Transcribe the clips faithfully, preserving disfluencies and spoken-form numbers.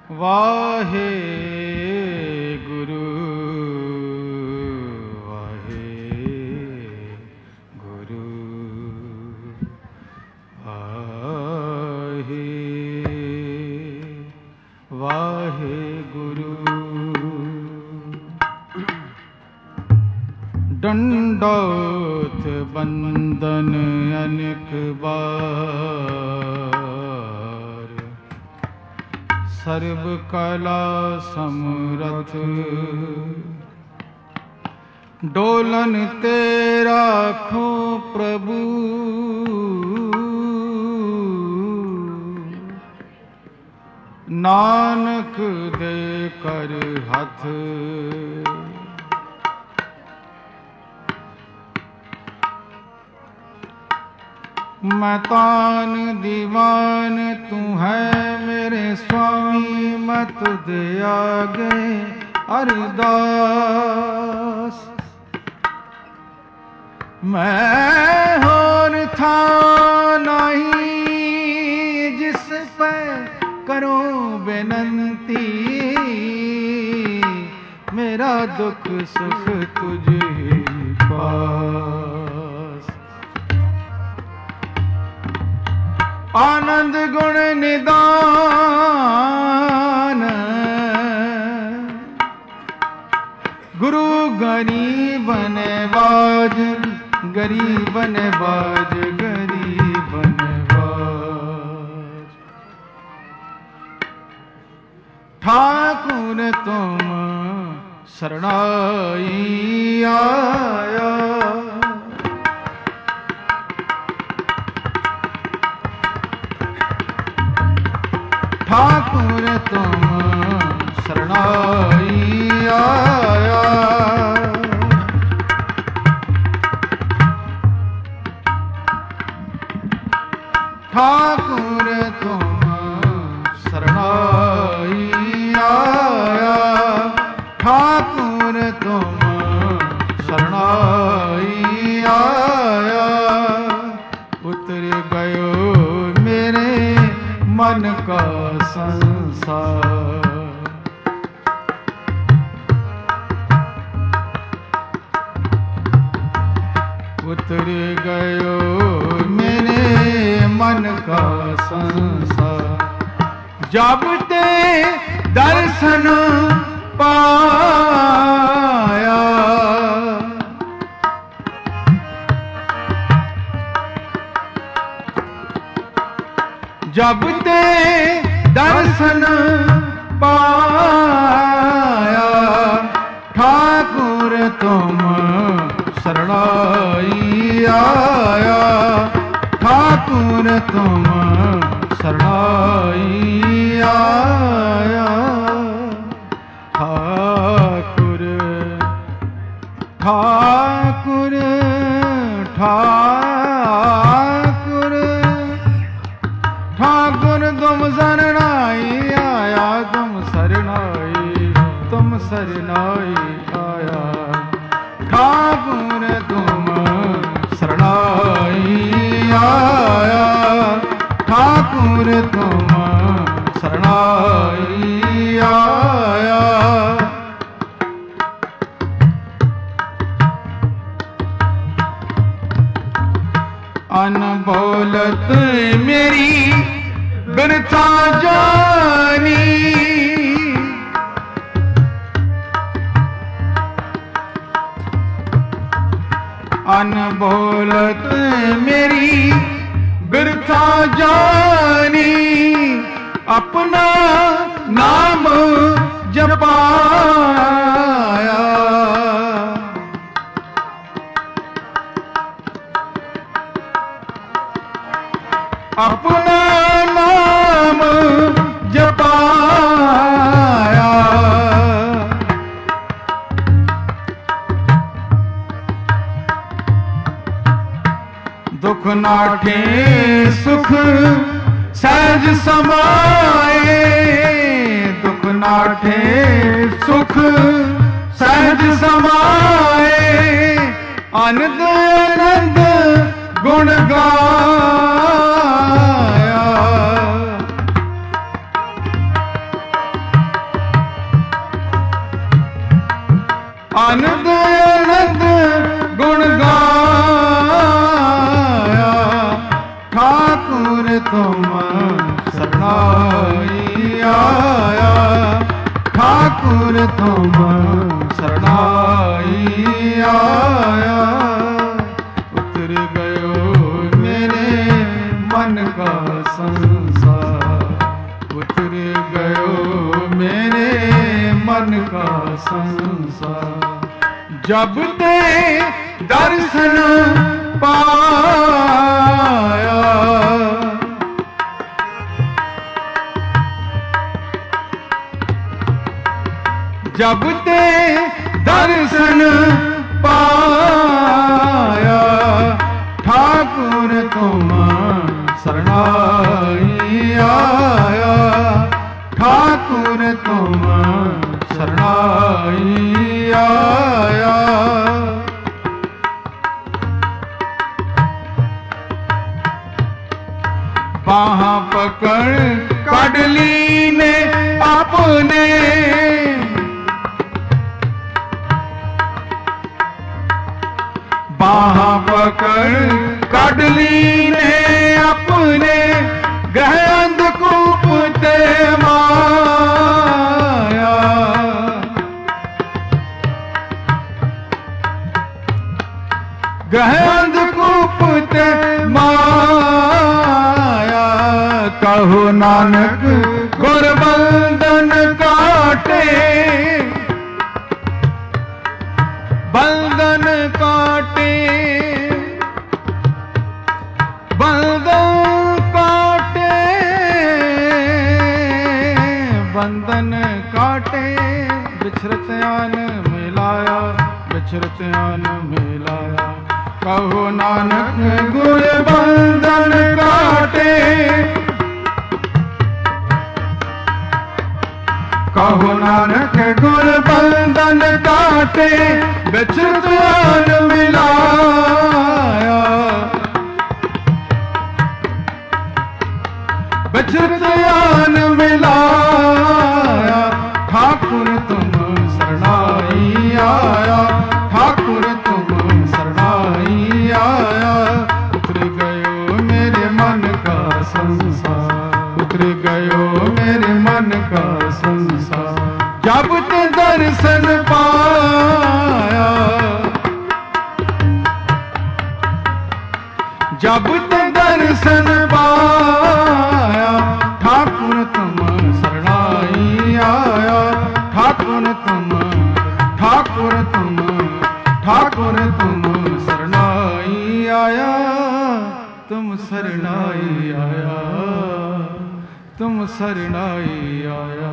वाहे गुरु वाहे गुरु वाहे वाहे गुरु। दंडोत बंदन अनेक बार, सर्व कला समरथ डोलन तेरा खो प्रभु। नानक दे कर हाथ मैं तान दीवान तू है मेरे स्वामी, मत दे आगे अरदास। मैं होर था नहीं जिस पे करो बेनंती, मेरा दुख सुख तुझ ही पास। आनंद गुण निदान गुरु गरीब नवाज, गरीब नवाज गरीब नवाज। ठाकुर तुम शरणाई आया, ठाकुर तुम शरणाई आया। ठाकुर तुम शरणाई आया, ठाकुर तुम शरणाई आया। उतर गयो मेरे मन का संसार, उतर गयो मेरे मन का संसार। जब ते दर्शन पाया, जब ते दर्शन पाया। ठाकुर तुम शरणाई आया, ठाकुर तुम शरणाई आया। ठाकुर ठाकुर ठाकुर ठाकुर तुम शरणाई आया, तुम शरणाई तुम शरणाई आया। ठाकुर तुम शरणाई आया, ठाकुर तुम शरणाई आया। अनबोलत मेरी बिरथा जानी, अनबोलत मेरी बिरथा जानी। अपना नाम जपाया, अपना नाम जपाया। दुख नाठे सुख सहज समाए, दुख नाठे सुख सहज समाए। आनंद आनंद गुण गाया, मन दयानंद गुण गाया, ठाकुर तुम शरणाई आया, ठाकुर तुम शरणाई आया। उतर गयो मेरे मन का संसार, उतर गयो मेरे मन का संसार। जब ते दर्शन पाया, जब ते दर्शन पाया, ठाकुर तुम शरणाई आया, ठाकुर तुम शरणाई आया। बाहाँ पकड़ काडली ने आपने, बाहाँ पकड़ काडली ने अपने, ग्रह अंधकूप ते माया, ग्रह अंधकूप ते माया। कहो नानक गुर बंधन काटे, बंधन काटे, बंधन काटे, बंधन काटे। बिछरत आन मिलाया, बिछरत आन मिलाया। कहो नानक गुर बंधन काटे, कहो नानक गुर बंधन काटे। बिछरत आन मिलाया, बिछरत आन मिलाया। ठाकुर तुम शरणाई आया, ठाकुर तुम शरणाई आया। उतर गयो मेरे मन का संसार, उतर गयो मेरे मन का संसार। जब ते दर्शन पाया, जब ते दर्शन पाया। ठाकुर तुम शरणाई आया, ठाकुर तुम, ठाकुर तुम, ठाकुर तुम शरणाई आया। तुम शरणाई आया, तुम शरणाई आया।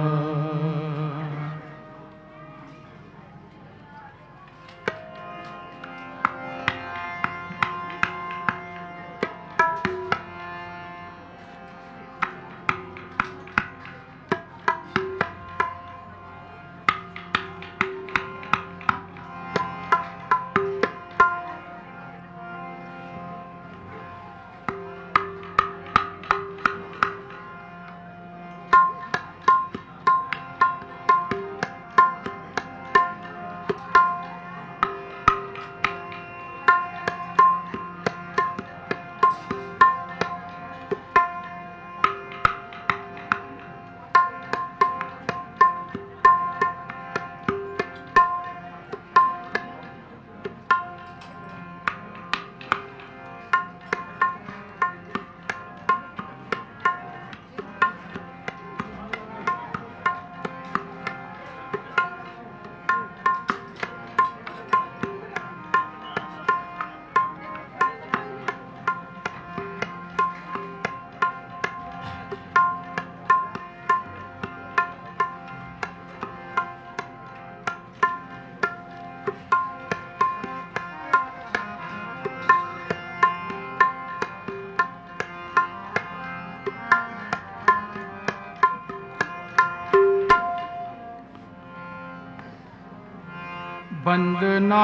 बंदना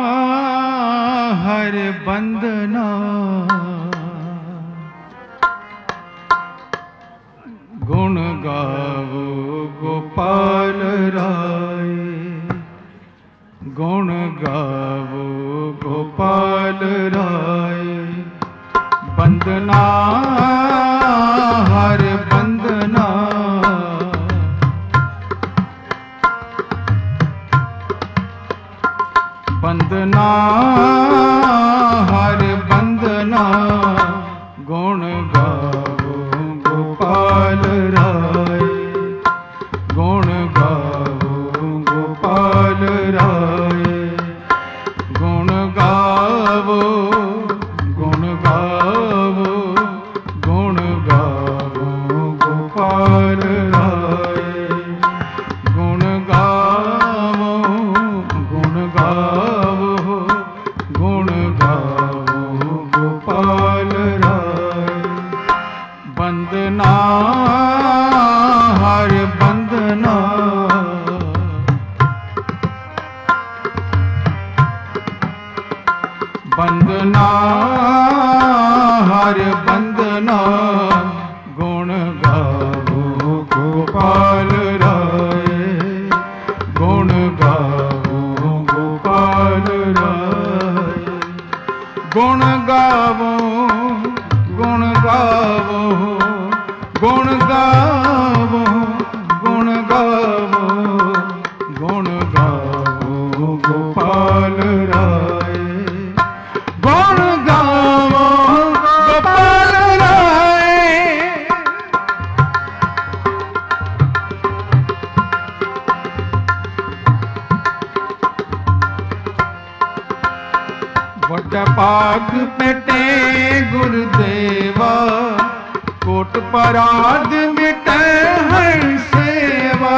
हर बंदना गुण गावो गोपाल राय, गुण हर बंदना गुण गावो गोपाल राय गुण गावो गोपाल राय गुण गावो गुण गावो गुण गावो गोपाल राय गुण गावो गुण गावो गुण गावो गोपाल राय बंदना हर बंदना बंदना हर बंदना गुण गावो गोपाल राय गुण गावो गोपाल राय गुण गावो गुण गावो गुण गावो गुण गावो गुण गावो गोपाल राय गुण गावो गोपाल राय वड्डा पाग पेटे गुरुदेवा कोट पराध मिटे हर सेवा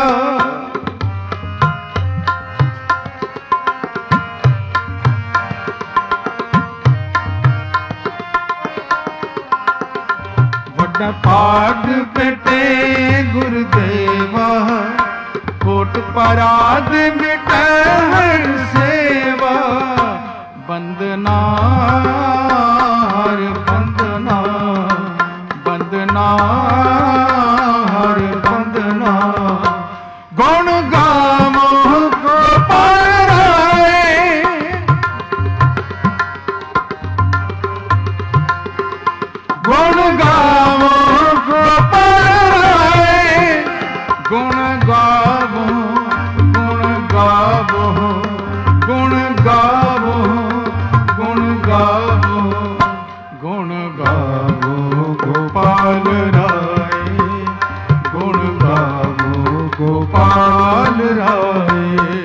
वड्डा पाग पेटे गुरुदेवा कोट पराध मिटे हर सेवा बंदना हर बंदना बंदना हर बंदना गुण गावो गोपाल राय गुण गावो गोपाल राय गुण गावो गुण गावो गुण गावो गुण गावो गुण गावो गोपाल राय गुण गावो गोपाल राय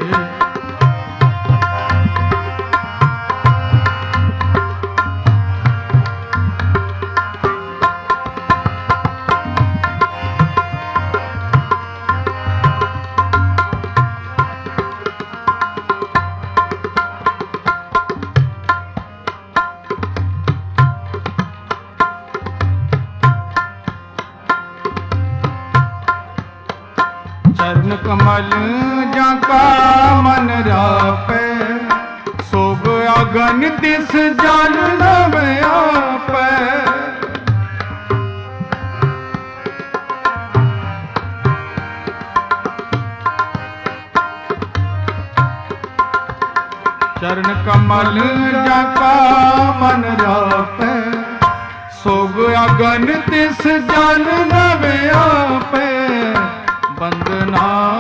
चरण कमल जाका मन रापे सोग अगन तिस जल नव आपे चरण कमल जाका मन रापे सोग अगन तिस जल नव आपे बंदना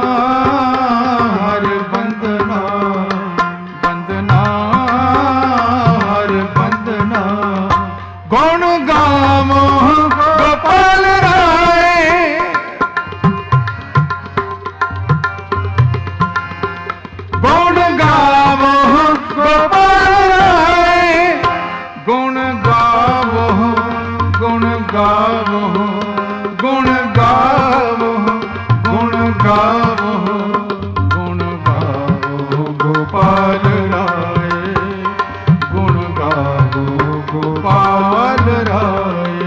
हर बंदना बंदना हर बंदना गुण गावो गोपाल राय गुण गावो गोपाल राय गुण गावो गुण गावो गुण गावो गुण गावो गुण गावो गोपाल राय गुण गावो गोपाल राय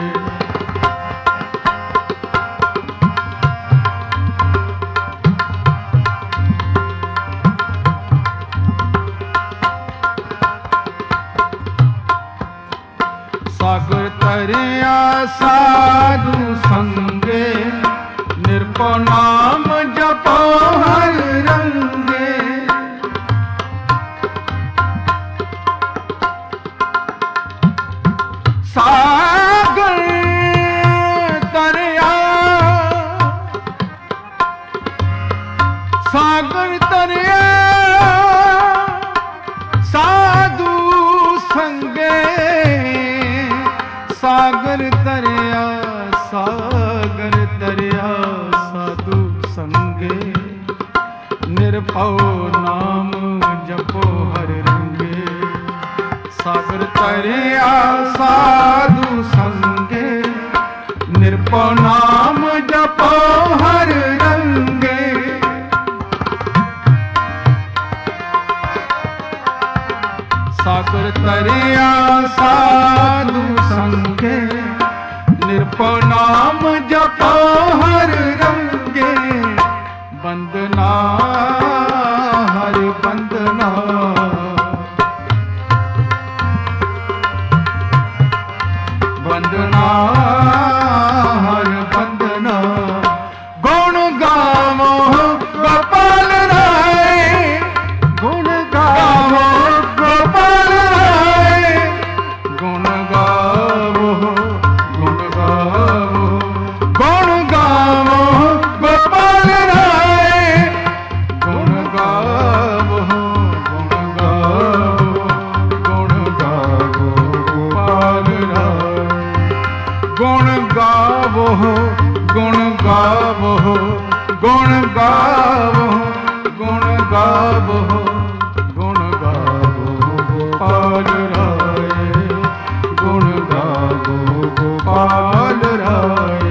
सागर तरिया साधु संगे निर्पो नाम जपो हर रंगे सागर तरिया सागर तरिया सा रंगे, निर्भव नाम जपो हर रंगे। सागर तरिया साधु संगे, निर्भव नाम जपो हर रंगे। सागर तरिया साधु संगे, निर्भव नाम जपो हर रंगे। वंदना हर वंदना, वंदना हर वंदना। गुण गावो गोपाल राय, गुण गावो गोपाल राय। गुण गावो, गुण गावो, गुण गावो गोपाल राय। गुण गावो, गुण गावो, गुण गावो गोपाल राय। गुण गावो, गुण गावो, गुण गावो, गुण गावो, गुण गावो गोपाल राय। गुण गावो गोपाल राय।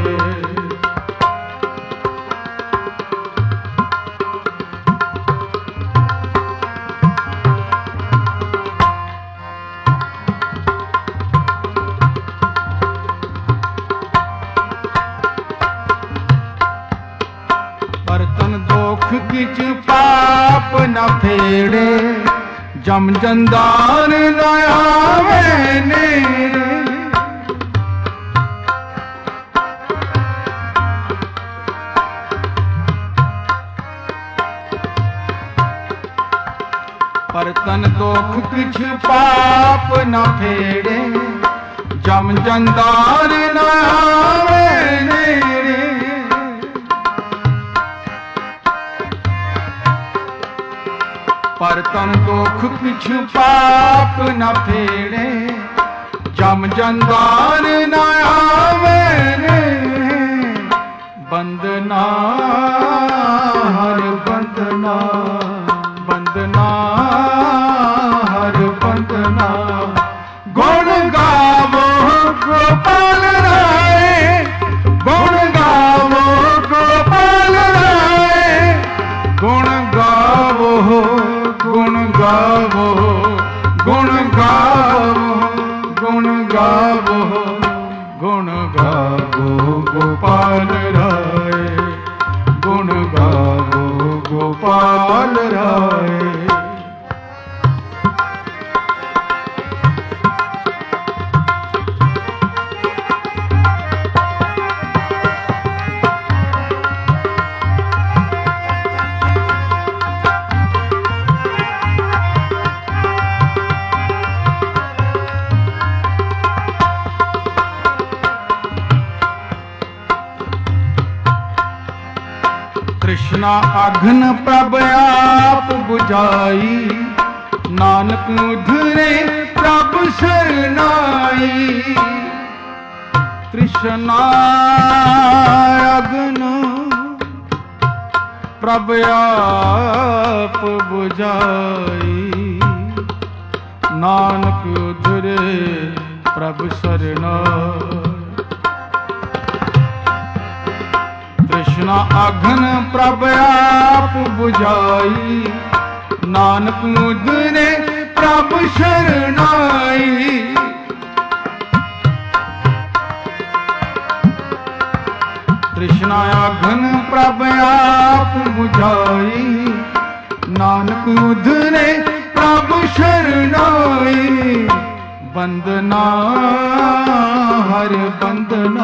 बर्तन दोख किच पाप न फेड़े, जम जंदान न आवे नेड़े। बर्तन दोख किछ पाप न फेड़े, जम जंदान न आवे नेड़े। बर्तन दोख किछ पाप न फेड़े, जम जंदान न आवे नेड़े। वंदना हर वंदना, वंदना हर वंदना। गुण गावो गोपाल राय, गुण गावो गोपाल राय। गुण गावो, गुण गावो, गुण गावो, गुण गावो, गुण गावो गोपाल राय। गुण गावो गोपाल राय। कृष्णा अघन प्रभ आप बुझाई, नानक उधरे प्रभ शरनाई। कृष्णा अघन प्रभ आप बुझाई, नानक उधरे प्रभ शरनाई। कृष्णा अघन प्रभ आप बुझाई, नानक उधरे प्रभ शरनाई। कृष्णा अघन प्रभ आप बुझाई, नानक उधरे प्रभ शरनाई। वंदना हर वंदना,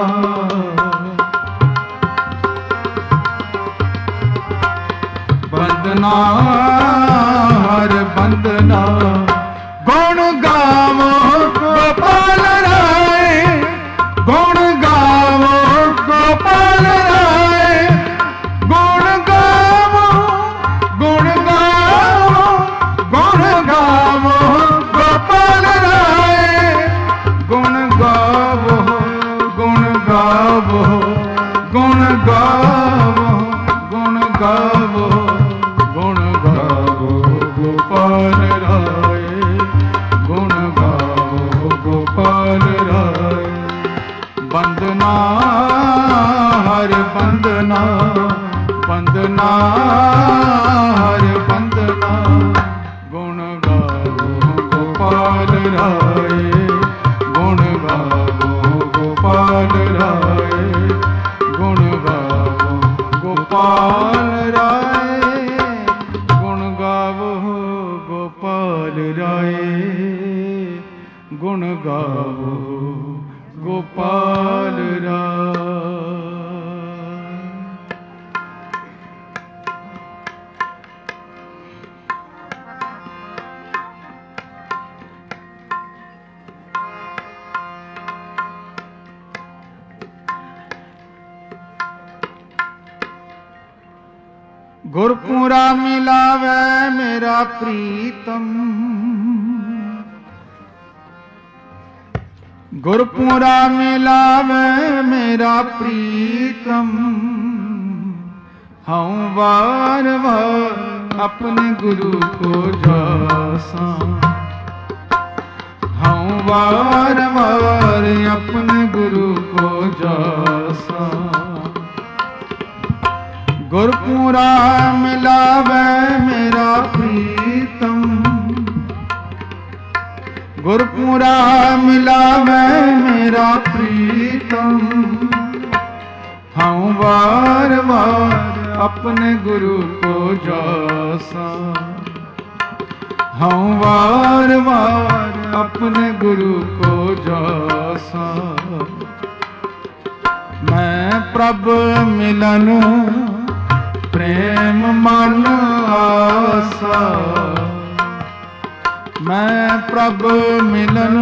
वंदना हर वंदना। गुण गावो गोपाल राय, गुण गावो गोपाल राय। गुण गावो, गुण गावो, गुण गावो गोपाल राय। गुण गावो, गुण गावो, गुण गावो, गुण गावो गुण गावो गोपाल राय, गुण गावो गोपाल राय। वंदना हर वंदना, वंदना हर वंदना, गुण गावो गोपाल राय, गुण गावो गोपाल राय, गुण गावो गोपाल राय, गुण गावो गोपाल राय, गुण गावो गोपाल राय। गुरपुरा मिलावे मेरा प्रीतम, गुरपुरा मिलावे मेरा प्रीतम। हूँ बार बार अपने गुरु को जासा, हूँ बार बार अपने गुरु को जासा। गुरपुरा मिलावे मेरा प्रीतम, गुरपुरा मिलावे मेरा प्रीतम। हूँ बार बार अपने गुरु को जासा, हूँ बार बार अपने गुरु को जासा। मैं प्रभ मिलन प्रेम मन आसा, मैं प्रभ मिलन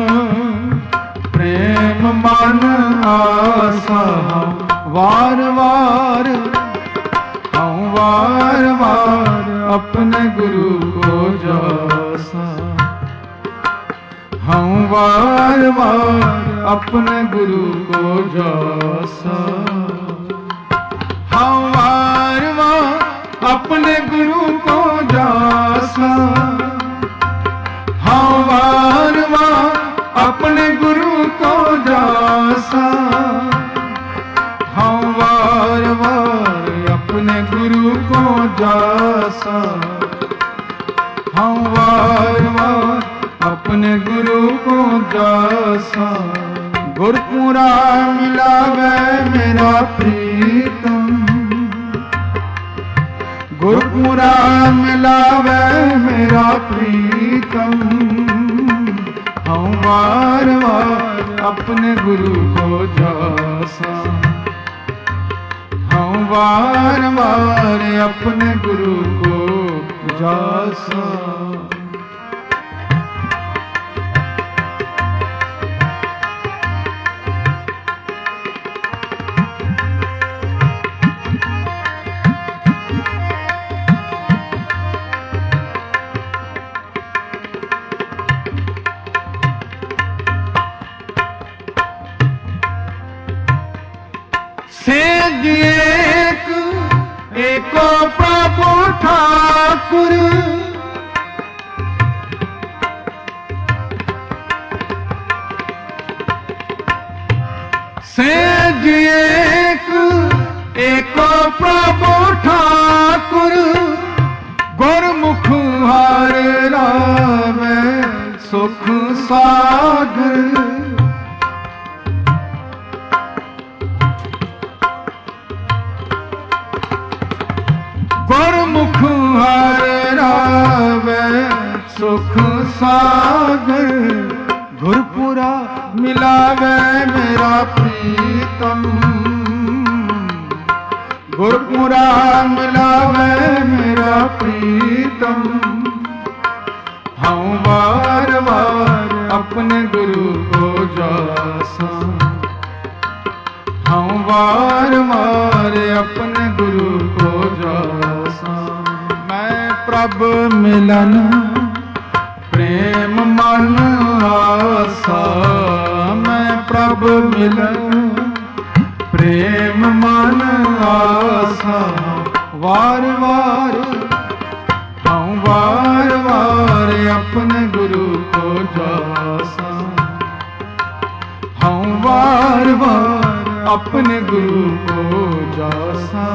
प्रेम मन आसा। वार वार हूँ वार वार अपने गुरु को जासा, हूँ वार वार अपने गुरु को जासा। हूँ वार वार अपने गुरु को जासा, हूँ वार वार अपने गुरु को जासा। हूँ वार वार अपने गुरु को जासा, हूँ वार वार अपने गुरु को जासा। गुरपुरा मिलावे मेरा प्रीतम, गुरपुरा मिलावे मेरा प्रीतम। हूँ वार वार अपने गुरु को जासा, हूँ वार वार अपने गुरु को जासा। सेज एक एको प्रभु ठाकुर, सेज एक एको प्रभु ठाकुर। गुरमुख हर रावे सुख सागर, गुरमुख हर रावे सुख सागर। गुरपुरा मिलावे मेरा प्रीतम, गुरपुरा मिलावे मेरा प्रीतम। हूँ बार बार अपने गुरु को जासा, हूँ बार बार अपने गुरु को जासा। मैं प्रभ मिलन प्रेम मन आसा, मैं प्रभ मिलन प्रेम मन आसा। वार वार हम वार वार अपने गुरु को जासा, हम वार वार अपने गुरु को जासा,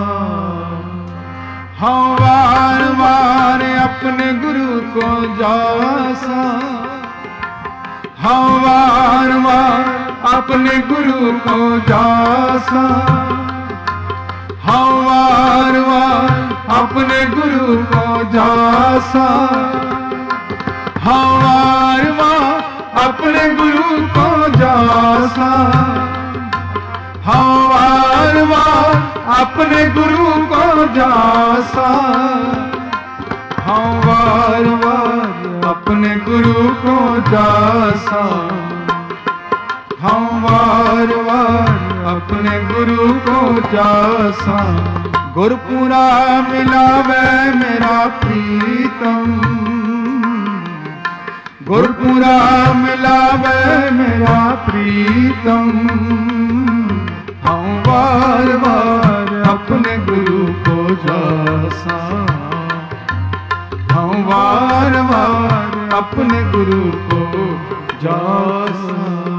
हम वार वार अपने गुरु को जासा, हम वार वार अपने गुरु को जासा, हम वार वार अपने गुरु को जासा, हम वार वार अपने गुरु को जासा, हम वार वार अपने गुरु को जासा, हम वार वार अपने गुरु को जासा, हम वार वार अपने गुरु को जासा। गुरपुरा मिलावे मेरा प्रीतम, गुरपुरा मिलावे मेरा प्रीतम, हम वार वार अपने गुरु को जासा, हम वार वार अपने गुरु को जासा।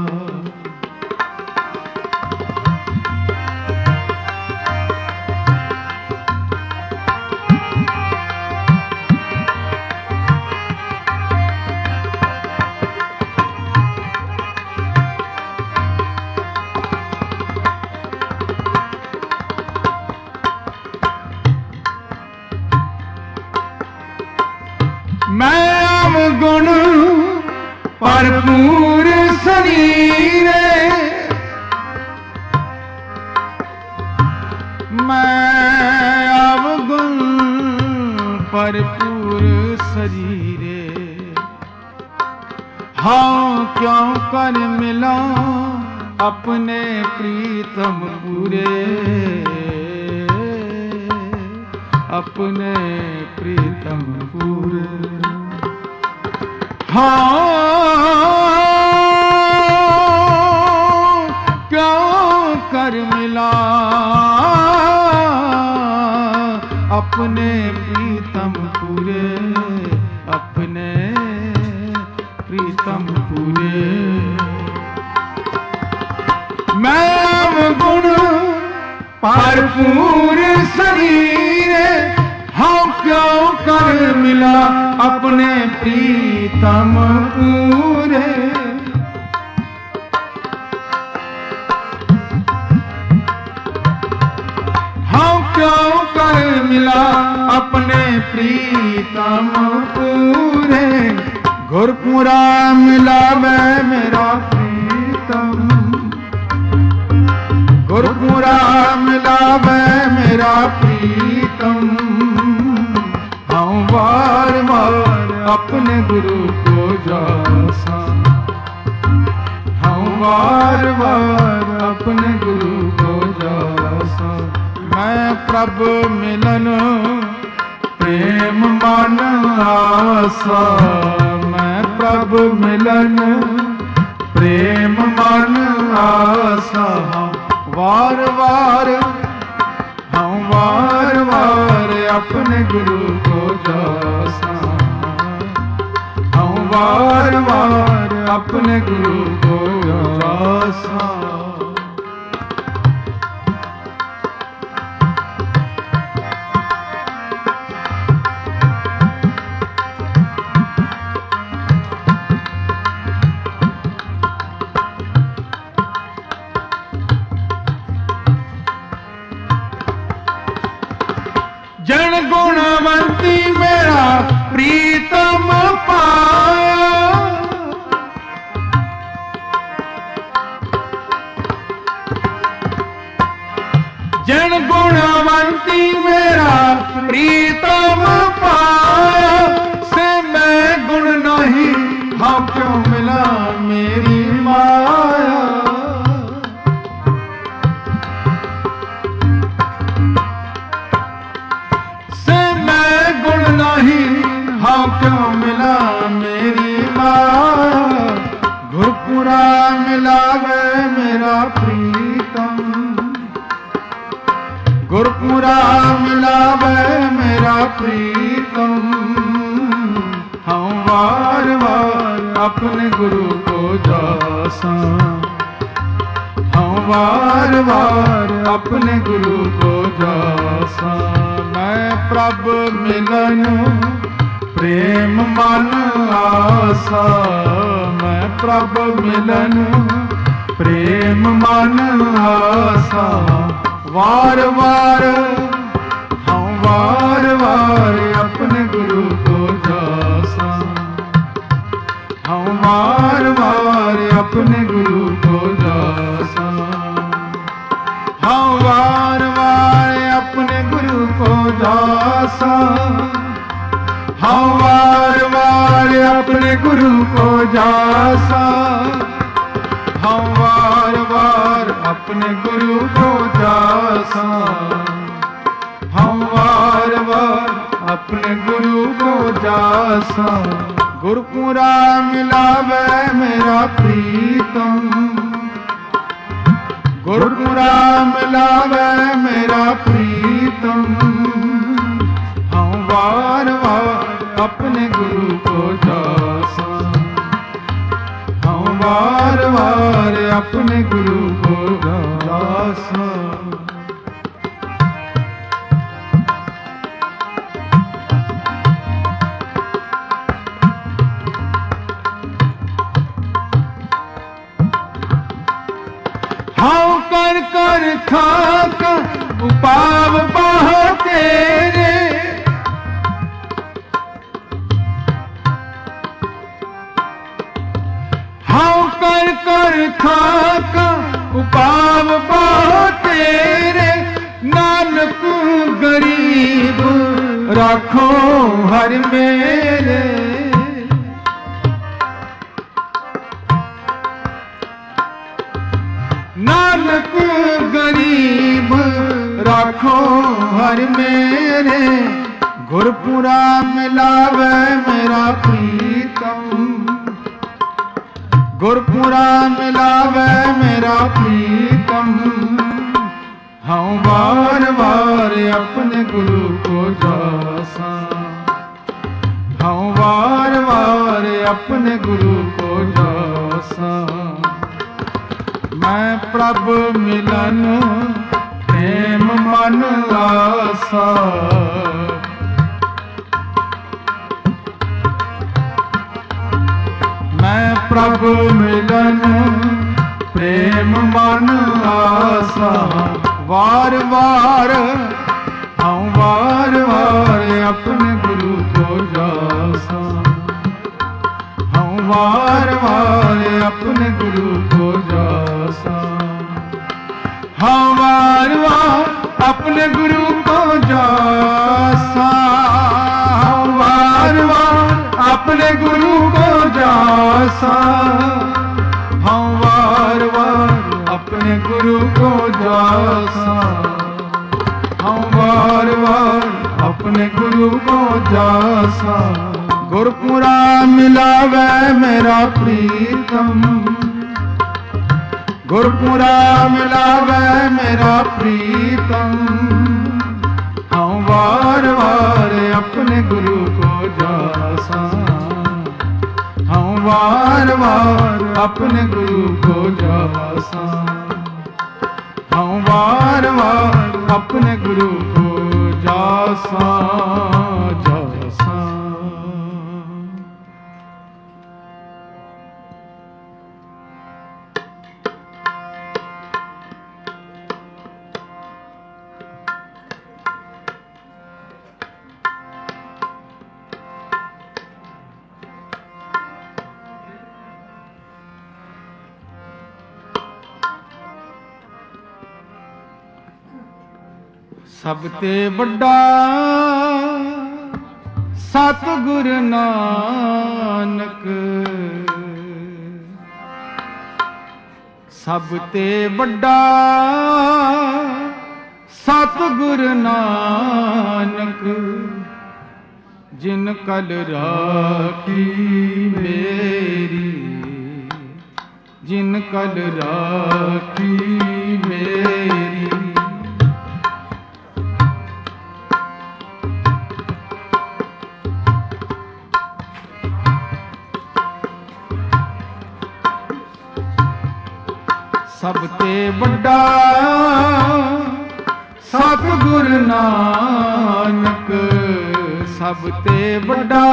मैं अवगुण भरपूर शरीर, मैं अवगुण भरपूर शरीर, हाँ क्यों कर मिला अपने प्रीतम पूरे, अपने प्रीतम पूरे, हाँ क्यों कर मिला अपने प्रीतम पूरे, अपने प्रीतम पूरे। मैं अवगुण भरपूर शरीर, हाँ क्यों कर मिला अपने प्रीतम पूरे, हाँ क्यों कर मिला अपने प्रीतम पूरे। गुरपुरा मिलावे मेरा प्रीतम, गुरपुरा मिलावे मेरा प्रीतम, हम वार वार अपने गुरु को जासा, हम वार वार अपने गुरु को जासा। मैं प्रभु मिलन प्रेम मन आसा, मैं प्रभु मिलन प्रेम मन आसा, वार वार हम वार वार अपने गुरु को जासा, हम वार वार अपने गुरु को जासा। जन गुणवंती मेरा प्रीतम पाया, जन गुणवंती मेरा प्रीतम पाया, से मैं गुण नहीं हाँ क्यों मिला मेरी माया, हाँ क्यों मिला मेरी माया। गुरपुरा मिलावे मेरा प्रीतम, गुरपुरा गुरपुरा मिलावे मेरा प्रीतम, हम वार वार अपने गुरु को जासा, हम वार वार अपने गुरु को जासा। मैं प्रभ मिलन प्रेम मन आसा, मैं प्रभ मिलन प्रेम मन आसा। वार वार हम वार वार अपने गुरु को जासा, हम वार वार अपने गुरु को जासा, हम वार वार अपने गुरु को जासा, हम वार वार अपने गुरु को जासा, हम वार वार अपने गुरु को जासा, हम वार वार अपने गुरु को जासा। गुरपुरा मिलावे मेरा प्रीतम, गुरपुरा मिलावे मेरा प्रीतम, हम वार वार अपने गुरु को जासा, हम वार वार अपने गुरु को जासा। हाँ कर कर थाक उपाव बाह तेरे, हाँ कर कर थाक उपाव बाह तेरे। नानक गरीब राखो हर मेरे, नानक गरीब राखो हर मेरे। गुरपुरा मिलावे मेरा प्रीतम, गुरपुरा मिलावे मेरा प्रीतम, हम वार वार अपने गुरु को जासा, हम वार वार अपने गुरु को जासा। मैं प्रभ मिलन प्रेम मन आसा, मैं प्रभ मिलन प्रेम मन आसा। वार वार हम वार वार अपने गुरु को जासा, हम वार वार अपने गुरु को जासा, हम वार वार अपने गुरु को जासा, हम वार वार अपने गुरु को जासा, हम वार वार अपने गुरु को जासा, हम वार वार अपने गुरु को जासा। गुरपुरा मिलावे मेरा प्रीतम, गुरपुरा मिलावे मेरा प्रीतम, हम वार वार अपने गुरु को जासा, हम वार वार अपने गुरु को जासा, हम वार वार अपने गुरु को जासा जासा। सब ते बड़ा सतगुर नानक, सब ते बड़ा सतगुर नानक, जिन कल राखी मेरी, जिन कल राखी मेरी। ਸਭ ਤੇ ਵੱਡਾ ਸਤਿਗੁਰ ਨਾਨਕ, ਸਭ ਤੇ ਵੱਡਾ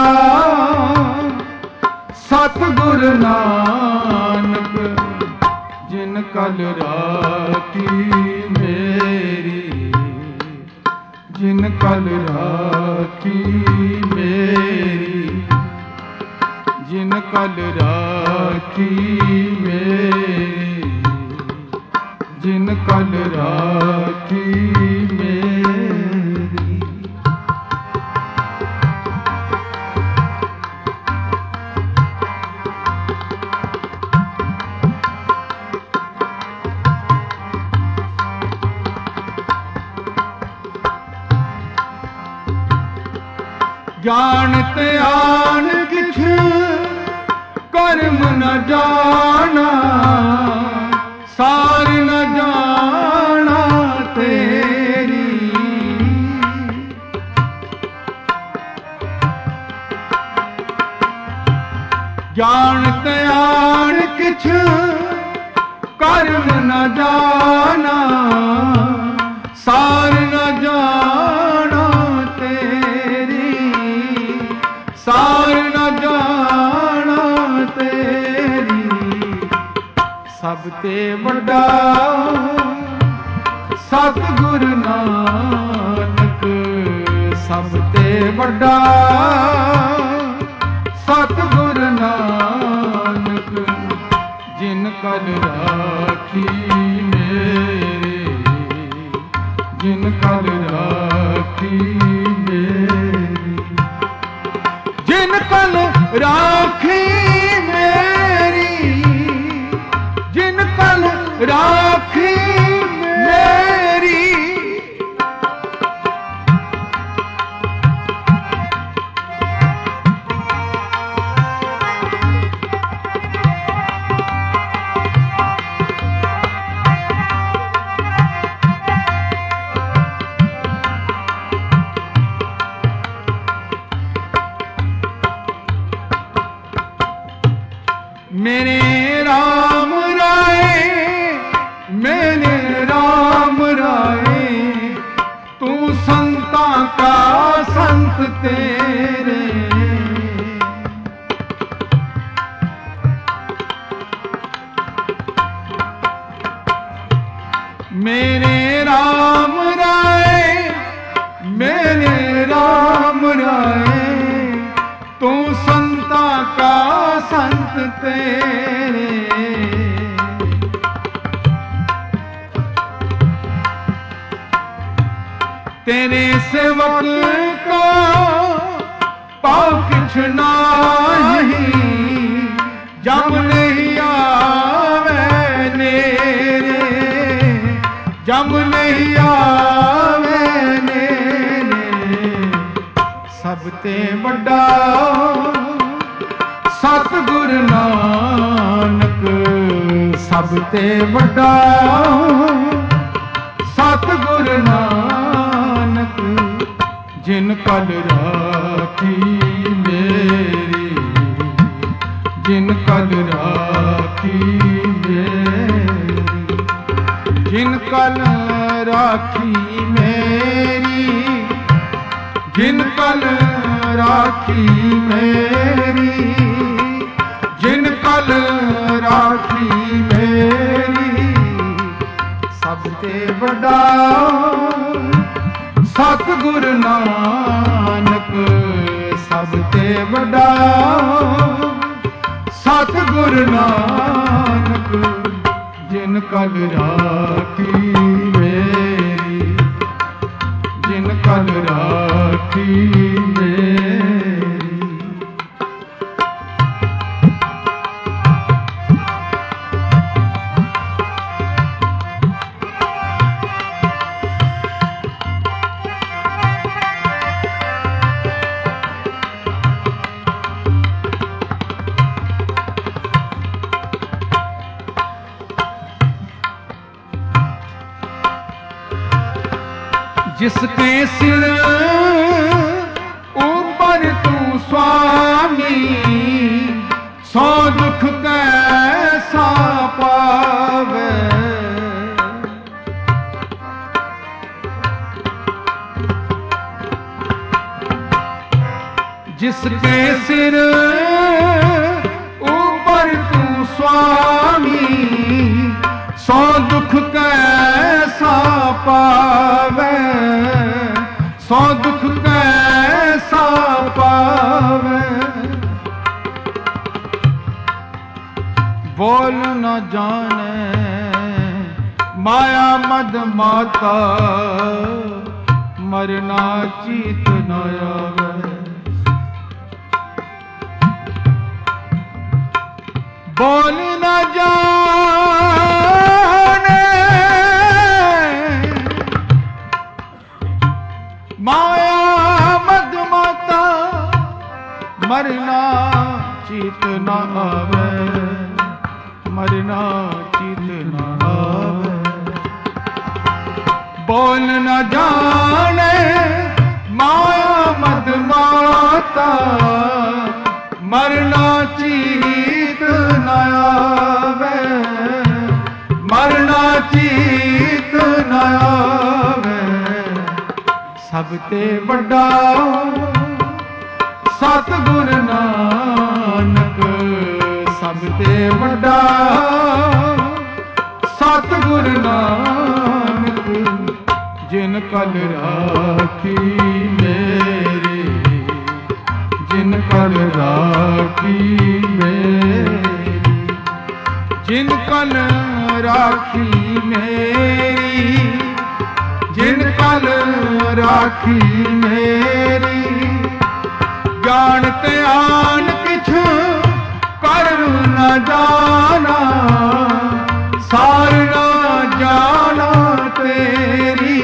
ਸਤਿਗੁਰ ਨਾਨਕ, ਜਿਨ ਕਲ ਰਾਖੀ ਮੇਰੀ, ਜਿਨ ਕਲ ਰਾਖੀ ਮੇਰੀ, ਜਿਨ ਕਲ ਰਾਖੀ ਮੇਰੀ, ਜਿਨ ਕਲ ਰਾਖੀ ਮੇਰੀ। ਜਾਣ ਤੇ ਆਣ ਕਿਛ ਕਰਮ ਨ ਜਾਣਾ, ਸਾਰ ਨ ਜਾਣਾ ਤੇਰੀ। ਜਾਣ ਤੇ ਆਣ ਕਿਛ ਕਰਮ ਨ ਜਾਣਾ, ਸਾਰ ਨ ਜਾਣਾ ਤੇਰੀ, ਸਾਰ ਨ ਜਾਣਾ ਤੇਰੀ। ਸਭ ਤੇ ਵੱਡਾ ਸਤਿਗੁਰ ਨਾਨਕ, ਸਭ ਤੇ ਵੱਡਾ ਸਤਿਗੁਰ ਨਾਨਕ, ਜਿਨ ਕਲ ਰਾਖੀ ਮੇਰੀ, ਜਿਨ ਕਲ ਰਾਖੀ ਮੇਰੀ, ਜਿਨ ਕਲ ਰਾਖੀ ਮੇਰੀ, ਜਿਨ ਕਲ ਰਾਖੀ ਮੇਰੀ। मेरे राम राय, मेरे राम राय, तू संता का संत तेरे। मेरे राम राय, मेरे राम राय, तू संता का संत तेरे। तेरे सेवक को पाओ किछ नाही, जम नहीं आवे नेरे, जम नहीं आवे नेरे। सब ते वड्डा सतगुर नानक, सब ते वड्डा सतगुर नानक, जिन कल राखी मेरी, जिन कल राखी मेरी, जिन कल राखी मेरी, जिन कल राखी मेरी, जिन कल राखी मेरी। सब ते वड्डा सतगुर नानक, सब ते वड्डा सतगुर नानक, जिन कल राखी मेरी, जिन कल राखी मेरी। जिसके सिर ऊपर तू स्वामी, सौ दुख कैसा पावे। जिसके सिर ऊपर तू स्वामी, सौ दुख कैसा पावे, सौ दुख कैसा पावे। बोल न जाने माया मद माता, मरना चीत न आवे। बोल न जाने माया मद माता, मरना चीत न आवे, मरना चीत न आवे। बोल न जाने माया मद माता, मरना चीत न आवे, मरना चीत न आवे। सब ते बड़ा सतगुर नानक, सब ते बड़ा सतगुर नानक। जिन कल राखी मेरी, जिन कल राखी मेरी, जिन कल राखी मेरी, जिन कल राखी मेरी। ज्ञान ते आन किछ कर न जाना, सार न जाना तेरी।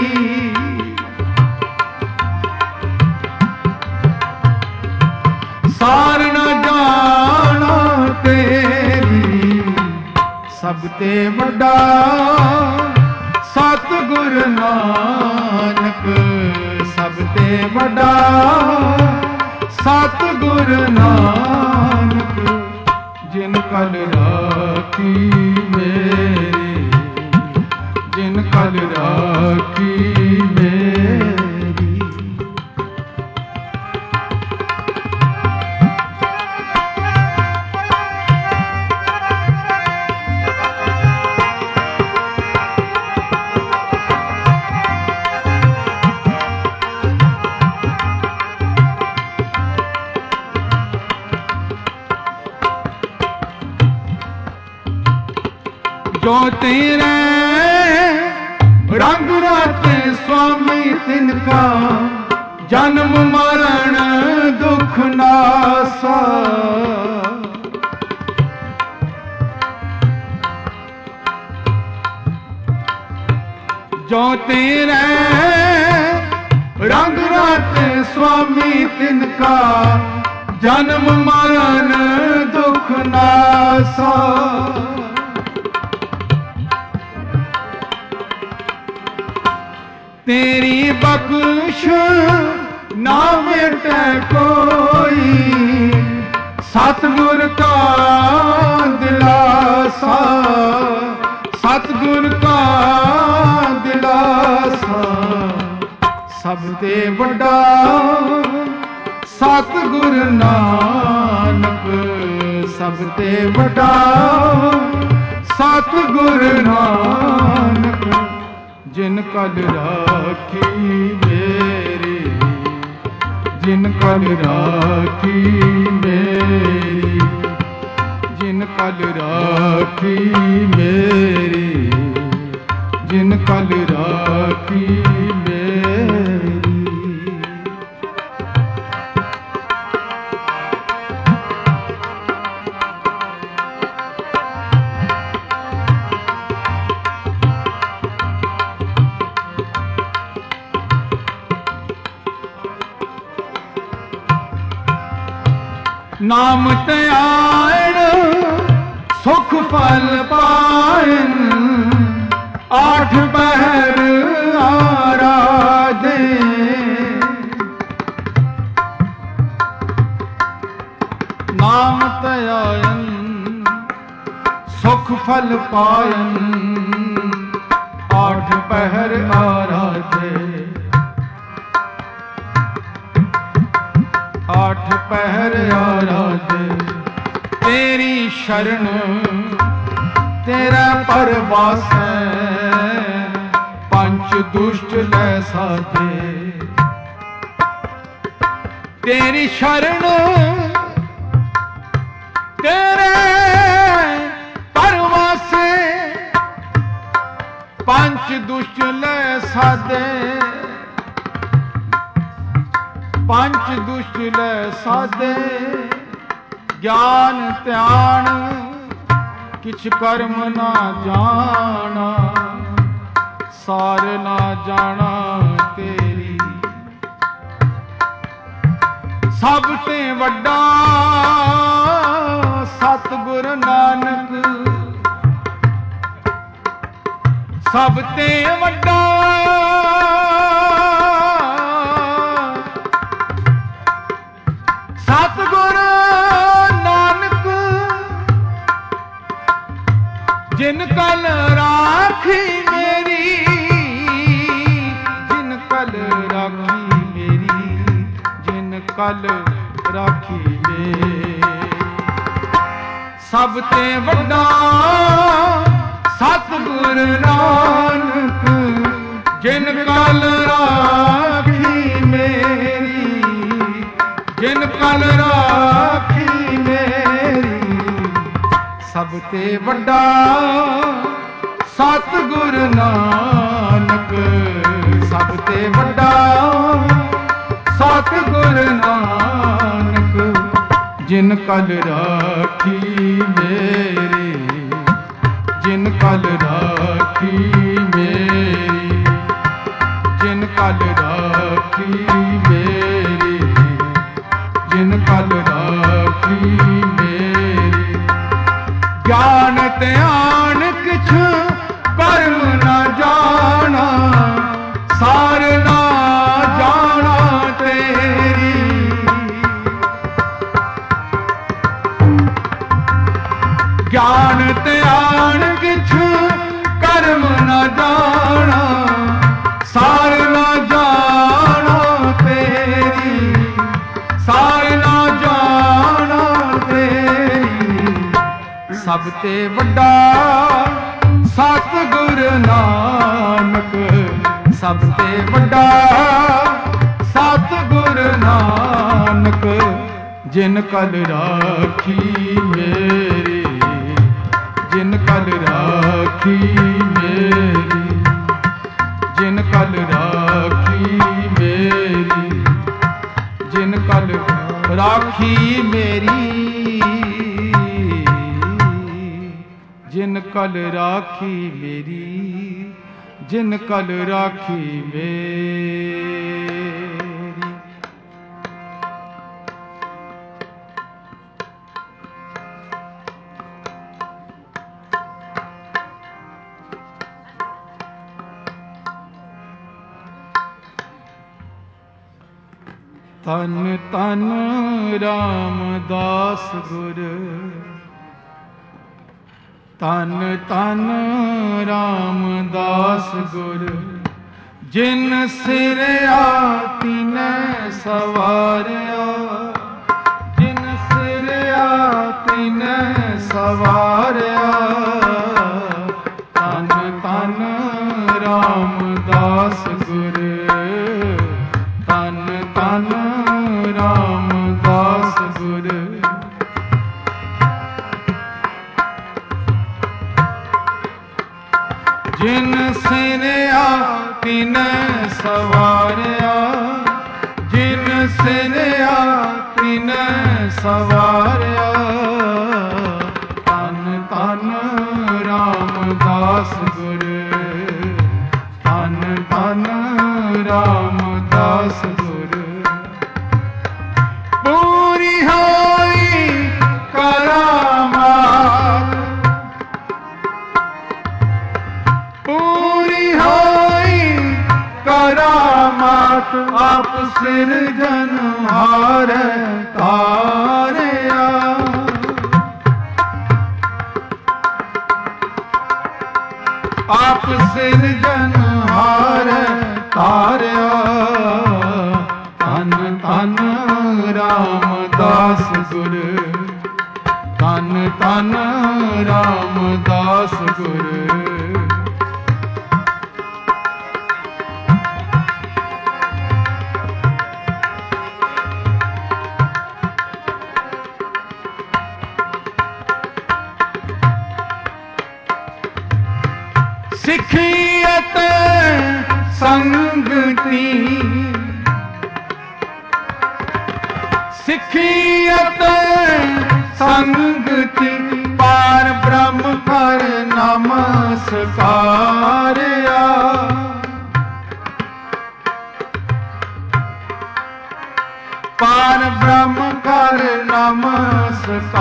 सार न जाना तेरी। सब ते बड़ा सतगुर नानक, सब ते बड़ा सतगुर नानक। जिन कल राखी मेरी, जिन कल राखी मेरी। जो तेरे रंग राते स्वामी तिनका, जन्म मरण दुख नासा। जो तेरे रंग राते स्वामी तिनका, जन्म मरण दुख नासा। तेरी बख्श ना मिटे कोई, सतगुर का दिलासा, सतगुर का दिलासा। सब ते बड़ा सतगुर नानक, सब ते बड़ा सतगुर नानक। जिन कल राखी मेरी, जिन कल राखी मेरी, जिन कल राखी मेरी, जिन कल राखी मेरी। नाम ते आयण सुख फल पायन, आठ पहर आराधे। नाम ते आयन सुख फल पायन, आठ पहर आराधे। आठ ਆਠ ਪਹਿਰਿਆ ਰਾਜੇ। ਤੇਰੀ ਸ਼ਰਨ ਤੇਰਾ ਪਰਵਾਸੈ, ਪੰਚ ਦੁਸ਼ਟ ਲੈ ਸਾਜੇ। ਤੇਰੀ ਸ਼ਰਨ ਤੇਰੇ ਪਰਵਾਸੈ, ਪੰਚ ਦੁਸ਼ਟ ਲੈ ਸਾਧੇ। ਪੰਚ ਦੁਸ਼ਟ ਲੈ ਸਾਧੇ, ਗਿਆਨ ਧਿਆਨ ਕਿਛ ਕਰਮ ਨਾ ਜਾਣਾ, ਸਾਰ ਨਾ ਜਾਣਾ ਤੇਰੀ। ਸਭ ਤੇ ਵੱਡਾ ਸਤਿਗੁਰ ਨਾਨਕ, ਸਭ ਤੇ ਵੱਡਾ ਸਤਿਗੁਰ ਨਾਨਕ। ਜਿਨ ਕਲ ਰਾਖੀ ਮੇਰੀ, ਜਿਨ ਕਲ ਰਾਖੀ ਮੇਰੀ, ਜਿਨ ਕਲ ਰਾਖੀ ਮੇਰੀ। ਸਭ ਤੇ ਵੱਡਾ ਸਤਿਗੁਰ ਨਾਨਕ, ਜਿਨ ਕਲ ਰਾਖੀ ਮੇਰੀ, ਜਿਨ ਕਲ ਰਾਖੀ ਮੇਰੀ। ਸਭ ਤੇ ਵੱਡਾ ਸਤਿਗੁਰ ਨਾਨਕ, ਸਭ ਤੇ ਵੱਡਾ ਸਤਿਗੁਰ ਨਾਨਕ। ਜਿਨ ਕਲ ਰਾਖੀ ਮੇਰੀ, ਜਿਨ ਕਲ ਰਾਖੀ ਮੇਰੀ, ਜਿਨ ਕਲ ਰਾਖੀ ਮੇਰੀ, ਜਿਨ ਕਲ ਰਾਖੀ ਮੇਰੀ। ਗਿਆਨ ਧਿਆਨ ਕਿਛ ਕਰਮ ਨਾ ਜਾਣਾ, ਸਾਰ ਨਾ ਜਾਣਾ ਤੇਰੀ। ਗਿਆਨ ਧਿਆਨ ਕਿਛ ਕਰਮ ਨਾ ਜਾਣਾ, ਸਾਰ ਨਾ ਜਾਣਾ ਤੇਰੀ, ਸਾਰ ਨਾ ਜਾਣਾ ਤੇਰੀ। ਸਭ ਤੇ ਵੱਡਾ ਸਤਿਗੁਰ ਨਾਨਕ, ਸਭ ਤੇ ਵੱਡਾ ਸਤਿਗੁਰ ਨਾਨਕ। ਜਿਨ ਕਲ ਰਾਖੀ ਮੇਰੀ, ਜਿਨ ਕਲ ਰਾਖੀ ਮੇਰੀ, ਜਿਨ ਕਲ ਰਾਖੀ ਮੇਰੀ, ਜਿਨ ਕਲ ਰਾਖੀ ਮੇਰੀ, ਜਿਨ ਕਲ ਰਾਖੀ ਮੇਰੀ, ਜਿਨ ਕਲ ਰਾਖੀ ਮੇਰੀ। ਤਨ ਤਨ ਰਾਮਦਾਸ ਗੁਰ, ਤਨ ਤਨ ਰਾਮਦਾਸ ਗੁਰ। ਜਿਨ ਸਿਰਿਆ ਤਿਨੈ ਸਵਾਰਿਆ, ਜਿਨ ਸਿਰਿਆ ਤਿਨੈ ਸਵਾਰਿਆ। ਤਨ ਤਨ ਰਾਮਦਾਸ ਗੁਰ, ਤਨ ਤਨ ਰਾਮਦਾਸ ਗੁਰ। ਜਿਨ ਸਿਰਿਆ ਤਿਨੈ ਸਵਾਰਿਆ, ਜਿਨ ਸਿਰਿਆ ਤਿਨੈ ਸਵਾਰਿਆ। ਤਨ ਤਨ ਰਾਮਦਾਸ ਗੁਰ, ਤਨ ਤਨ ਰਾਮਦਾਸ ਗੁਰ। ਪੂਰੀ ਹੋਈ ਕਰਾਮਾਤ, ਪੂਰੀ ਹੋਈ ਕਰਾਮਾਤ। ਆਪ ਸਿਰਜਨਹਾਰ ਤਾਰਿਆ, ਆਪ ਸਿਰਜਨਹਾਰ ਤਾਰਿਆ। ਤਨ ਧਨ ਰਾਮਦਾਸ ਗੁਰ, ਧਨ ਧਨ ਰਾਮਦਾਸ ਗੁਰ। ਸਿੱਖੀ ਅਤੇ ਸੰਗਤੀ, ਸਿੱਖੀ ਅਤੇ ਸੰਗਤੀ, ਪਾਰ ਬ੍ਰਹਮ ਕਰ ਨਮਸਕਾਰਿਆ। ਪਾਰ ਬ੍ਰਹਮ ਕਰ ਨਮਸਕਾਰਿਆ।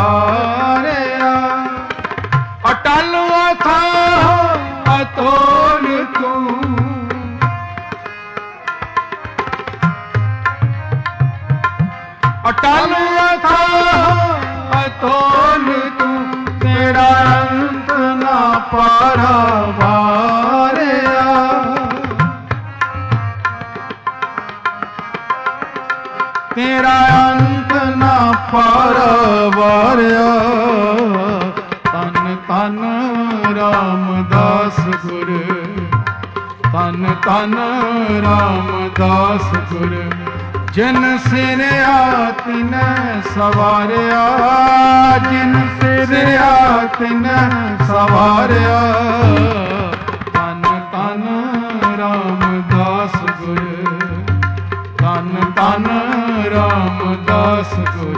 ਅਟਲ ਅਥਾਹ ਅਤੋਲ ਤੂੰ, ਅਟਲ ਅਥਾਹ ਅਤੋਲ ਤੂੰ, ਤੇਰਾ ਅੰਤ ਨਾ ਪਾਰਾਵਾਰਿਆ। ਤੇਰਾ ਅੰਤ ਨਾ ਪਾਰਾਵਾਰਿਆ। ਧੰਨ ਧੰਨ ਰਾਮਦਾਸ ਗੁਰ, ਧੰਨ ਧੰਨ ਰਾਮਦਾਸ ਗੁਰ। ਜਿਨ ਸਿਰਿਆ ਤਿਨੈ ਸਵਾਰਿਆ, ਜਿਨ ਸਿਰਿਆ ਤਿਨੈ ਸਵਾਰਿਆ। ਧੰਨ ਧੰਨ ਰਾਮਦਾਸ ਗੁਰ, ਧੰਨ ਧੰਨ ਰਾਮਦਾਸ ਗੁਰ।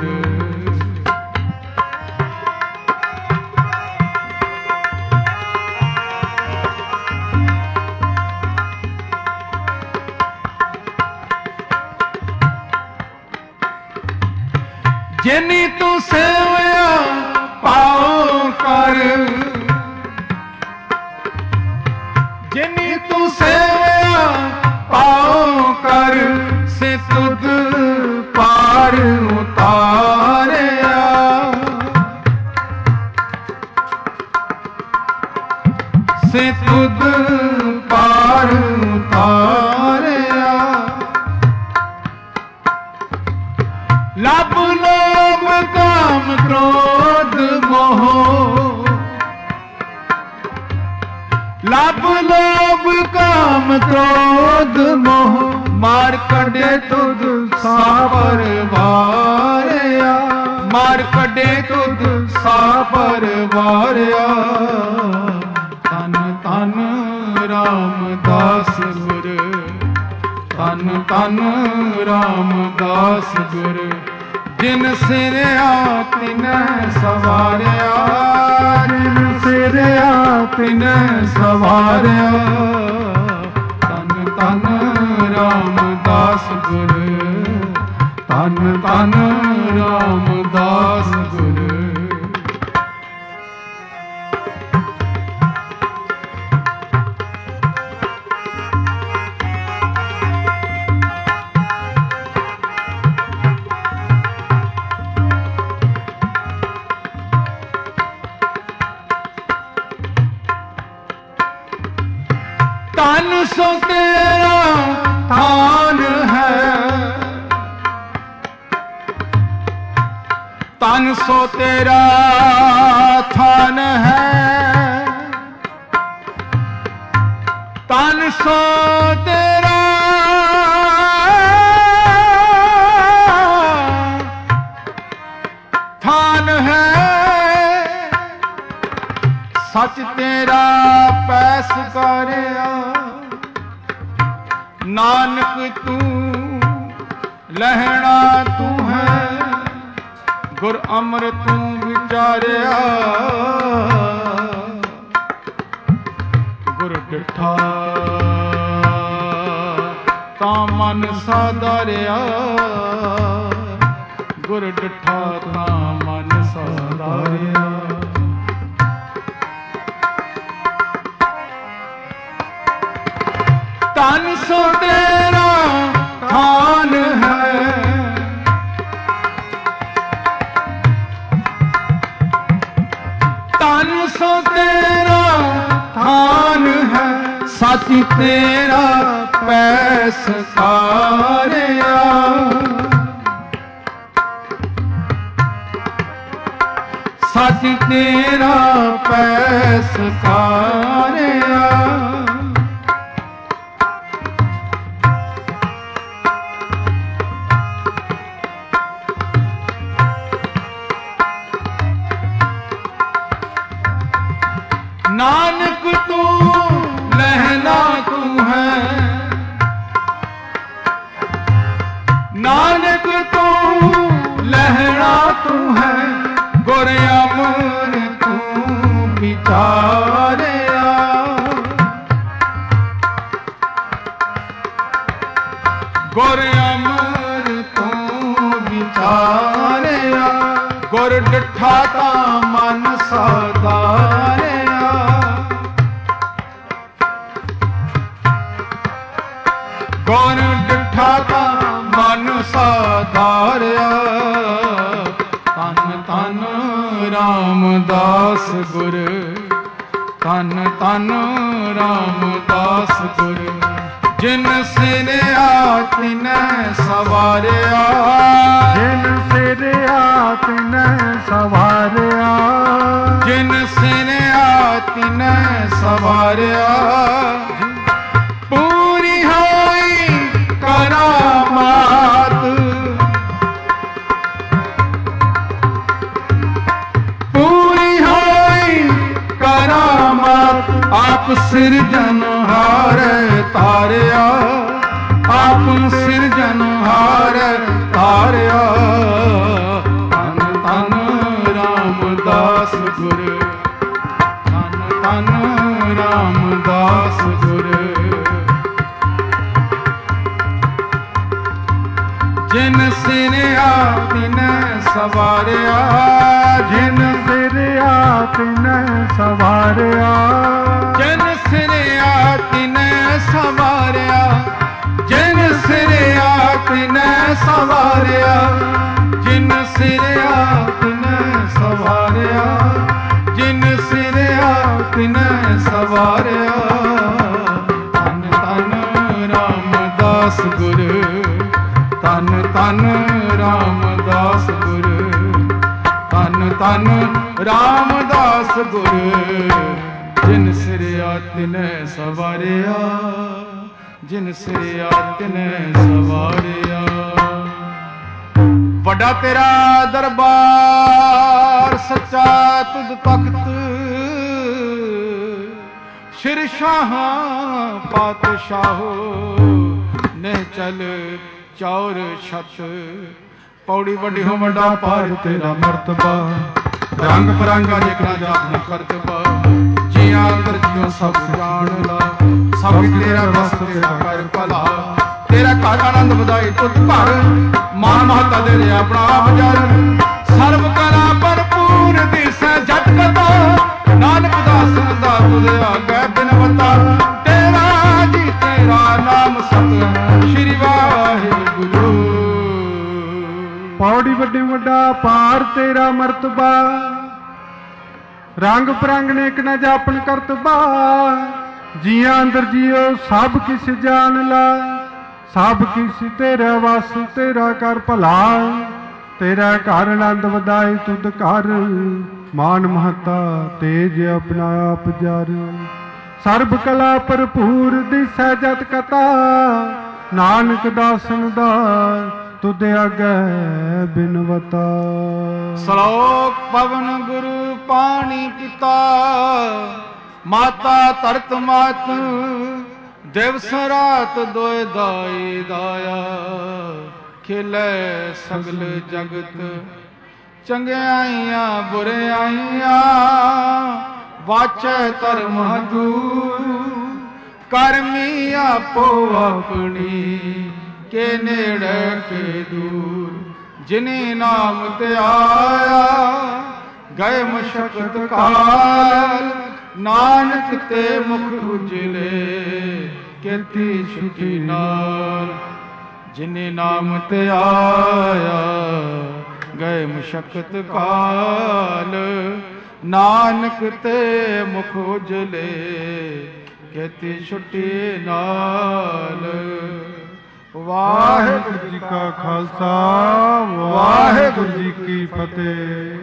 ਜਿਨੀ ਤੂੰ ਸੇਵਿਆ ਪਾਉ ਕਰ, ਜਿਨੀ ਤੂੰ ਸੇਵਿਆ ਪਾਉ ਕਰ, ਸੇ ਤੁਧ ਪਾਰ ਉਤਾਰਿਆ। ਸੇ ਤੁਧ ਪਾਰ ਉਤਾਰਿਆ। ਲੱਭ ਲੋਭ ਕਾਮ ਕ੍ਰੋਧ ਮੋਹ, ਲੱਭ ਲੋਭ ਕਾਮ ਕ੍ਰੋਧ ਮੋਹ, ਮਾਰ ਕੱਢੇ ਤੁਧ ਸਾਬਰ ਵਾਰਿਆ। ਮਾਰ ਕੱਢੇ ਤੁਧ ਸਾਬਰ ਵਾਰਿਆ। ਧੰਨ ਧੰਨ ਰਾਮਦਾਸ ਗੁਰ, ਧੰਨ ਧੰਨ ਰਾਮਦਾਸ ਗੁਰ। ਜਿਨ ਸਿਰਿਆ ਤਿਨੈ ਸਵਾਰਿਆ, ਜਿਨ ਸਿਰਿਆ ਤਿਨੈ ਸਵਾਰਿਆ। ਧੰਨ ਧੰਨ ਰਾਮਦਾਸ ਗੁਰ, ਧੰਨ ਧੰਨ ਰਾਮਦਾਸ ਗੁਰ। ਧਨ ਸੋ ਤੇਰਾ ਥਾਨ ਹੈ, ਧਨ ਸੋ ਤੇਰਾ ਥਾਨ ਹੈ। ਧਨ ਸੋ ਤੇਰਾ ਥਾਨ ਹੈ। ਸੱਚ ਤੇਰਾ ਪੈਸ ਕਰਿਆ, ਨਾਨਕ ਤੂੰ ਲਹਿਣਾ ਤੂੰ ਹੈ। ਗੁਰ ਅੰਮ੍ਰਿਤ ਤੂੰ ਵਿਚਾਰਿਆ, ਗੁਰ ਡਿਠਾ ਤਾਂ ਮਨ ਸਾਧਾਰਿਆ। ਗੁਰ ਡਿਠਾ ਤਾਂ ਮਨ ਸਾਧਾਰਿਆ। ਧਨ ਸੋ ਤੇਰਾ ਥਾਨ ਹੈ, ਧਨ ਸੋ ਤੇਰਾ ਥਾਨ ਹੈ। ਸੱਚ ਤੇਰਾ ਪੈਸ ਕਾਰਿਆ, ਅਸੀਂ ਤੇਰਾ ਪੈਸਕਾਰਿਆ। ਨਾਨਕ ਤੂੰ ਲਹਿਣਾ ਤੂੰ ਹੈ, ਨਾਨਕ ਤੂੰ ਲਹਿਣਾ ਤੂੰ ਹੈ, ਗੁਰ ਅਮਰ ਤੂੰ ਵਿਚਾਰਿਆ। ਗੁਰ ਅਮਰ ਤੂੰ ਵਿਚਾਰਿਆ, ਗੁਰ ਡਿਠਾ ਤਾਂ ਮਨ ਸਾਧਾਰਿਆ। ਗੁਰ ਡਿਠਾ ਤਾਂ ਮਨ ਸਾਧਾਰਿਆ। ਧੰਨ ਧੰਨ ਰਾਮਦਾਸ ਗੁਰ, ਧੰਨ ਧੰਨ ਰਾਮਦਾਸ ਗੁਰ, ਜਿਨ ਸਿਰਿਆ ਤਿਨੈ ਸਵਾਰਿਆ। ਜਿਨ ਸਿਰਿਆ ਤਿਨੈ ਸਵਾਰਿਆ, ਜਿਨ ਸਿਰਿਆ ਤਿਨੈ ਸਵਾਰਿਆ। ਪੂਰੀ ਹੋਈ ਕਰਾਮਾਤ, ਪੂਰੀ ਹੋਈ ਕਰਾਮਾਤ, ਆਪ ਸਿਰਜਨਹਾਰ ਤਾਰਿਆ। ਆਪ ਸਿਰਜਨਹਾਰ ਤਾਰਿਆ। ਧੰਨ ਧੰਨ ਰਾਮਦਾਸ ਗੁਰ, ਧੰਨ ਧੰਨ ਰਾਮਦਾਸ ਗੁਰ, ਜਿਨ ਸਿਰਿਆ ਤਿਨੈ ਸਵਾਰਿਆ। ਜਿਨ ਸਿਰਿਆ ਤਿਨੈ ਸਵਾਰਿਆ, ਜਿਨ ਸਿਰਿਆ ਤਿਨੈ ਸਵਾਰਿਆ। ਜਿਨ ਸਿਰਿਆ ਤਿਨੈ ਸਵਾਰਿਆ। ਜਿਨ ਸਿਰਿਆ ਤਿਨੈ ਸਵਾਰਿਆ। ਜਿਨ ਸਿਰਿਆ ਤਿਨੈ ਸਵਾਰਿਆ। ਧੰਨ ਧੰਨ ਰਾਮਦਾਸ ਗੁਰ, ਧੰਨ ਧੰਨ ਰਾਮਦਾਸ ਗੁਰ, ਧੰਨ ਧੰਨ ਰਾਮਦਾਸ ਗੁਰ, ਜਿਨ ਸਿਰਿਆ ਤਿਨੈ ਸਵਾਰਿਆ। ਜਿਨ ਸਿਰਿਆ ਤਿਨੈ ਸਵਾਰਿਆ। ਵੱਡਾ ਤੇਰਾ ਦਰਬਾਰ ਸੱਚਾ ਤੁਧ ਤਖਤ, ਸਿਰ ਸ਼ਾਹਾਂ ਪਾਤਸ਼ਾਹੋ ਨੇ ਚਲ ਚੌਰ ਛਤ। ਪੌੜੀ ਵੱਡੀ ਹੋ ਵੱਡਾ ਪਾਰ ਤੇਰਾ ਮਰਤਬਾ, ਰੰਗ ਬਰੰਗਾ ਜਿਕਰਾ ਜਾਤ ਕਰਤਬਾ। ਜੀਆਂ ਅੰਦਰ ਜਿਉ ਸਭ ਜਾਣ ਲਾ, ਸਭ ਤੇਰਾ ਬਸ ਤੇਰਾ ਕਰ ਭਲਾ। ਤੇਰਾ ਘਰ ਆਨੰਦ ਵਧਾਈ ਤੁਧ ਘਰ, ਮਾਨ ਮਹਤਾ ਦੇ ਦੇ ਆਪਣਾ ਆਪ ਜਰ। ਸਰਬ ਕਲਾ ਭਰਪੂਰ ਦਿਸੈ ਜਟ ਕਤਾ, ਨਾਨਕ ਦਾਸ ਦਾ ਤੁਧ ਆਗੈ ਬਿਨਵਤਾ। ਤੇਰਾ ਜੀ ਤੇਰਾ ਨਾਮ ਸਤ ਸ਼੍ਰੀ ਵਾਹਿਗੁਰੂ। ਪੌੜੀ ਵੱਡੀ ਵੱਡਾ ਪਾਰ ਤੇਰਾ ਮਰਤਬਾ, ਰੰਗ ਬਰੰਗ ਨੇ ਇੱਕ ਨਾ ਜਾਪਨ ਕਰਤਬਾ। ਜੀਆਂ ਅੰਦਰ ਜੀਓ ਸਭ ਕਿਸ ਜਾਣ ਲਾ, ਸਭ ਕਿਸ ਤੇਰਾ ਵਸ ਤੇਰਾ ਕਰ ਭਲਾ। ਤੇਰਾ ਘਰ ਆਨੰਦ ਵਧਾਏ ਤੁਧ ਘਰ, ਮਾਨ ਮਹਤਾ ਤੇਜ ਆਪਣਾ ਆਪ ਜਰ। ਸਰਬ ਕਲਾ ਭਰਪੂਰ ਦਿਸੈ ਜਤ ਕਤਾ, ਨਾਨਕ ਦਾਸਨ ਦਾ ਤੁਧ ਆਗੈ ਬਿਨਵਤਾ। ਸਲੋਕ ਪਵਨ ਗੁਰੂ ਪਾਣੀ ਪਿਤਾ, ਮਾਤਾ ਧਰਤ ਮਾਤ, ਦਿਵਸ ਰਾਤ ਦੋਇ ਦਾਈ ਦਾਇਆ। ਖਿਲੇ ਸਗਲ ਜਗਤ, ਚੰਗਿਆਈਆਂ ਬੁਰਿਆਈਆਂ। ਵਾਚੈ ਧਰਮ ਹਦੂਰ, ਕਰਮੀ ਆਪੋ ਆਪਣੀ। ਕੇ ਨੇੜੇ ਕੇ ਦੂਰ, ਜਿਨੇ ਨਾਮ ਤੇ ਆਇਆ। ਗਏ ਮਸ਼ਕਤ ਕਾਲ, ਨਾਨਕ ਤੇ ਮੁਖ ਉਜਲੇ। ਕੀਤੀ ਛੁਟੀ ਨਾਲ, ਜਿਨੇ ਨਾਮ ਤੇ ਆਇਆ। ਗਏ ਮਸ਼ਕਤ ਕਾਲ, ਨਾਨਕ ਤੇ ਮੁਖ ਉਜਲੇ। ਕੀਤੀ ਛੁਟੀ ਨਾਲ। ਵਾਹਿਗੁਰੂ ਜੀ ਕਾ ਖਾਲਸਾ, ਵਾਹਿਗੁਰੂ ਜੀ ਕੀ ਫਤਿਹ।